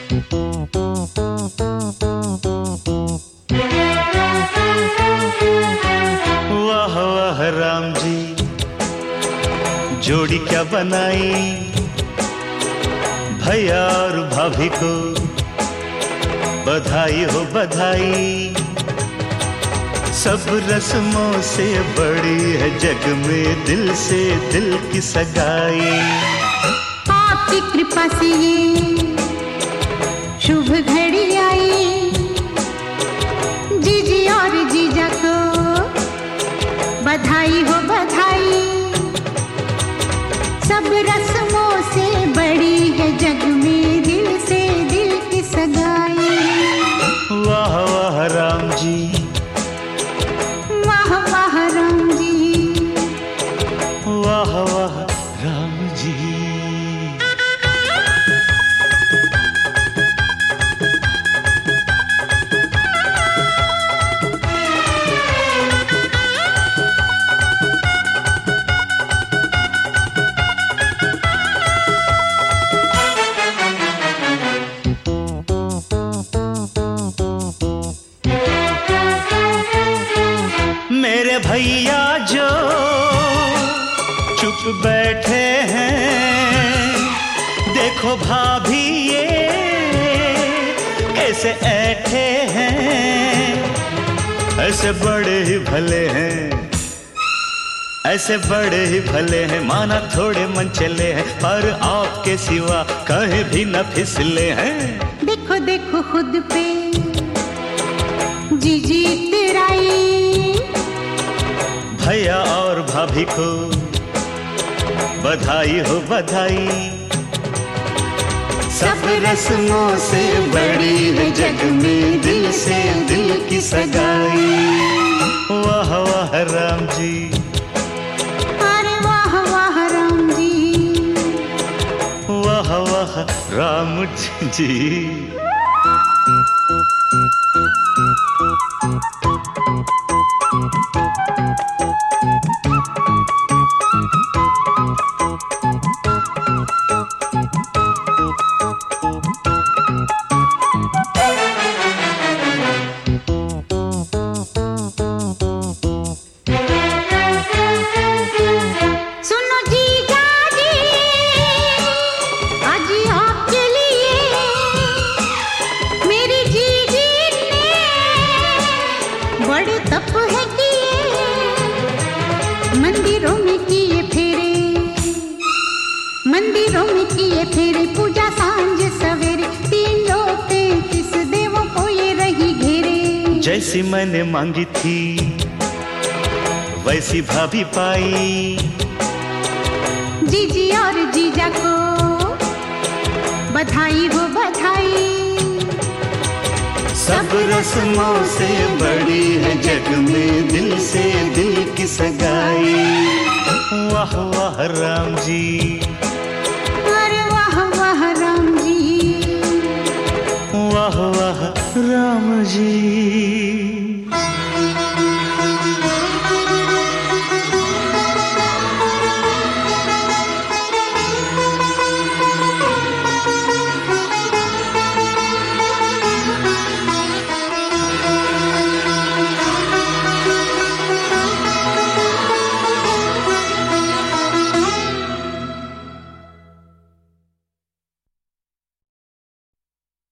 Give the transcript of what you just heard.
वाह वाह राम जी, जोड़ी क्या बनाई, भैया और भाभी को बधाई हो बधाई। सब रस्मों से बड़ी है जग में दिल से दिल की सगाई। आपकी कृपा से ये शुभ घड़ी आई, जीजी और जीजा को बधाई हो बधाई। सब रस्मों से बड़ी है जग में दिल से दिल की सगाई। वाह वाह राम जी, वाह वाह राम जी, वाह वाह राम जी। मेरे भैया जो चुप बैठे हैं, देखो भाभी ये कैसे ऐठे हैं। ऐसे बड़े ही भले हैं, ऐसे बड़े ही भले हैं, माना थोड़े मन चले हैं, पर आपके सिवा कहीं भी न फिसले हैं। देखो देखो खुद पे जीजी तेराई, भैया और भाभी को बधाई हो बधाई। सब रस्मों से बड़ी है जग में दिल से दिल की सगाई। वाह वाह राम जी, अरे वाह वाह राम जी, वाह वाह राम जी। सुनो जीजा जी, आज आपके लिए मेरी जीजी ने बड़े तप है किए, मंदिरों में किए फेरे, मंदिरों में किए फेरे, पूजा सांझ सवेरे, 3 लोग 33 देवों को ये रही घेरे। जैसी मैंने मांगी थी वैसी भाभी पाई, जीजी और जीजा को बधाई हो बधाई। सब रस्मों से बड़ी है जग में दिल से दिल की सगाई। वाह वाह राम जी,